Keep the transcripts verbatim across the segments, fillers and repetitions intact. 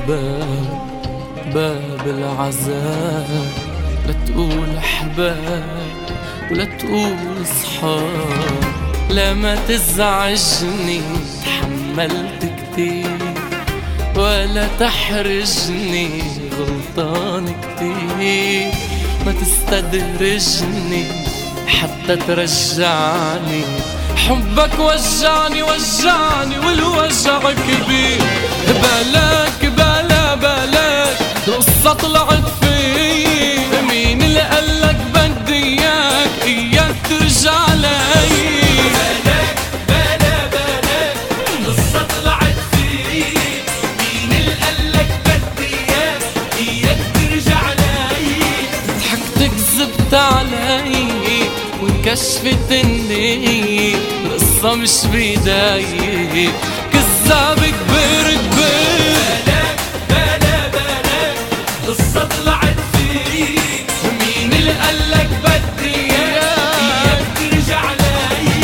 الباب باب العذاب، لا تقول احباب ولا تقول صحاب. لا ما تزعجني تحملت كتير، ولا تحرجني غلطان كتير. ما تستدرجني حتى ترجعني، حبك وجعني وجعني والوجع كبير. بلاك بلا بلاك قصة طلعت فيي، مين اللي قالك بدي اياك اياك ترجع لي؟ بلاك بلا بلاك قصة طلعت فيي، مين اللي قالك بدي اياك اياك ترجع لي؟ ضحكت كذبت علي وانكشفت النية، القصة مش بيداي كذاب كبير كبير. بلاك بلا بلاك قصة طلعت فيي، مين اللي قالك بدي اياك اياك ترجع لي؟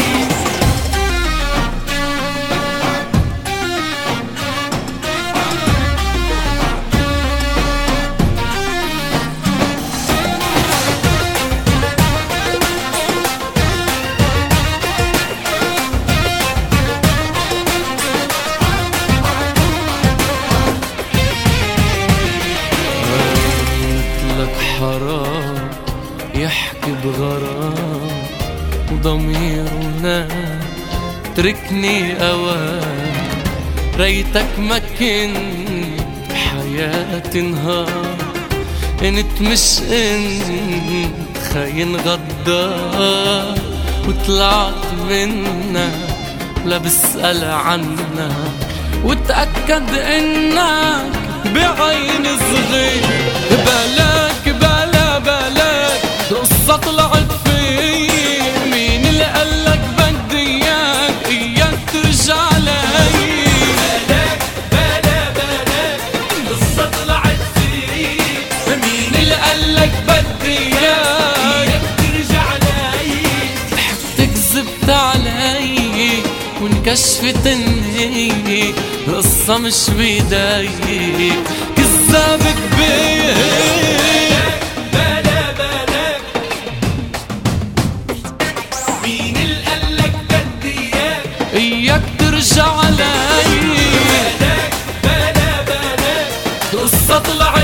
حرام يحكي بغرام وضميرنا تركني اوام. ريتك ما كنت بحياتي نهار، انت مش انت خاين غدار. وطلعت منك لا بسأل عنك، وتأكد انك بعين صغير. بلاك بلا بلاك قصة طلعت فيي، مين اللي قالك بدي اياك اياك ترجع لي؟ بلاك بلا بلاك قصة طلعت فيي، مين اللي قالك بدي اياك اياك ترجع لي؟ ضحكت كذبت علي وانكشفت النية، القصة مش بيداي كذاب كبير. بلا بلاك مين اللي قالك بدي اياك اياك ترجع لي؟ بلاك بلا بلاك قصة طلعت